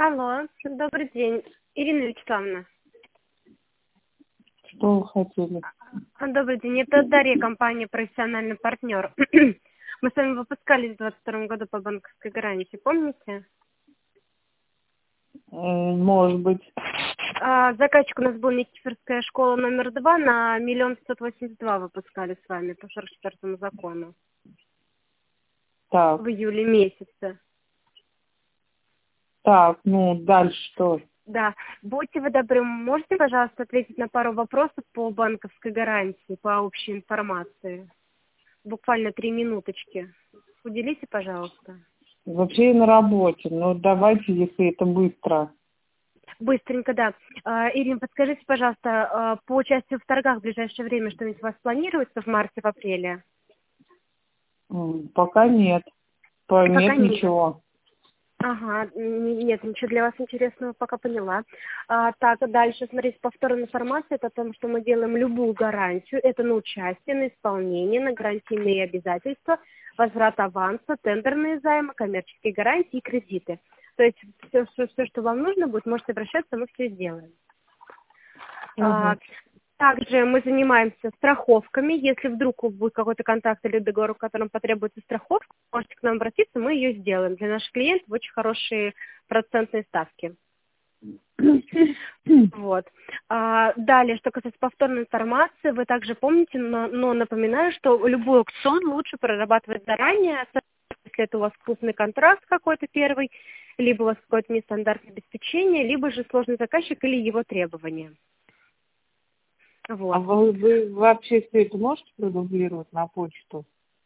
Алло, добрый день. Ирина Вячеславовна. Что вы хотели? Добрый день. Это Дарья, компания «Профессиональный партнер». Мы с вами выпускались в 2022 году по банковской гарантии, помните? Может быть. Заказчик у нас был Никифорская школа номер 2 на 1 582 выпускали с вами по 44 закону. Так. В июле месяце. Так, дальше что? Да. Будьте вы добры, можете, пожалуйста, ответить на пару вопросов по банковской гарантии, по общей информации? Буквально 3 минуточки. Уделите, пожалуйста. Вообще я на работе, но давайте, если это быстро. Быстренько, да. Ирина, подскажите, пожалуйста, по участию в торгах в ближайшее время что-нибудь у вас планируется в марте, в апреле? Пока нет. Пока Нет нет. ничего. Ага, нет, ничего для вас интересного, пока поняла. Так, дальше, смотрите, повторная информация, это о том, что мы делаем любую гарантию, это на участие, на исполнение, на гарантийные обязательства, возврат аванса, тендерные займы, коммерческие гарантии и кредиты. То есть все, что вам нужно будет, можете обращаться, мы все сделаем. Угу. Также мы занимаемся страховками. Если вдруг будет какой-то контакт или договор, в котором потребуется страховка, можете к нам обратиться, мы ее сделаем. Для наших клиентов очень хорошие процентные ставки. Вот. Далее, что касается повторной информации, вы также помните, но напоминаю, что любой аукцион лучше прорабатывать заранее, если это у вас крупный контракт какой-то первый, либо у вас какое-то нестандартное обеспечение, либо же сложный заказчик или его требования. Вот. А вы вообще все это можете продублировать на почту?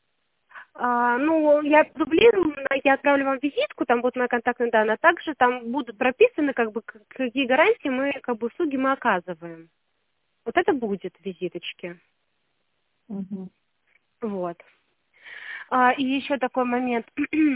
Я дублирую, я отправлю вам визитку, там будут мои контактные данные, а также там будут прописаны, какие гарантии мы, услуги мы оказываем. Вот это будет в визиточке. Угу. Вот. И еще такой момент.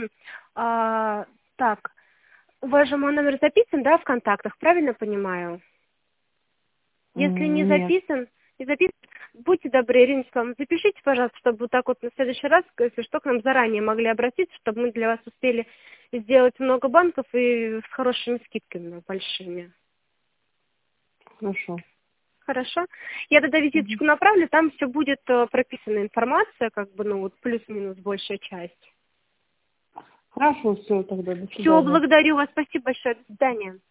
Так, у вас же мой номер записан, да, в контактах, правильно понимаю? Если не Нет. записан, будьте добры, Ирина Вячеславовна, запишите, пожалуйста, чтобы вот так вот на следующий раз, если что, к нам заранее могли обратиться, чтобы мы для вас успели сделать много банков и с хорошими скидками, большими. Хорошо. Хорошо. Я тогда визиточку направлю, там все будет прописана информация, плюс-минус большая часть. Хорошо, все тогда. До свидания. Все, благодарю вас, спасибо большое, до свидания.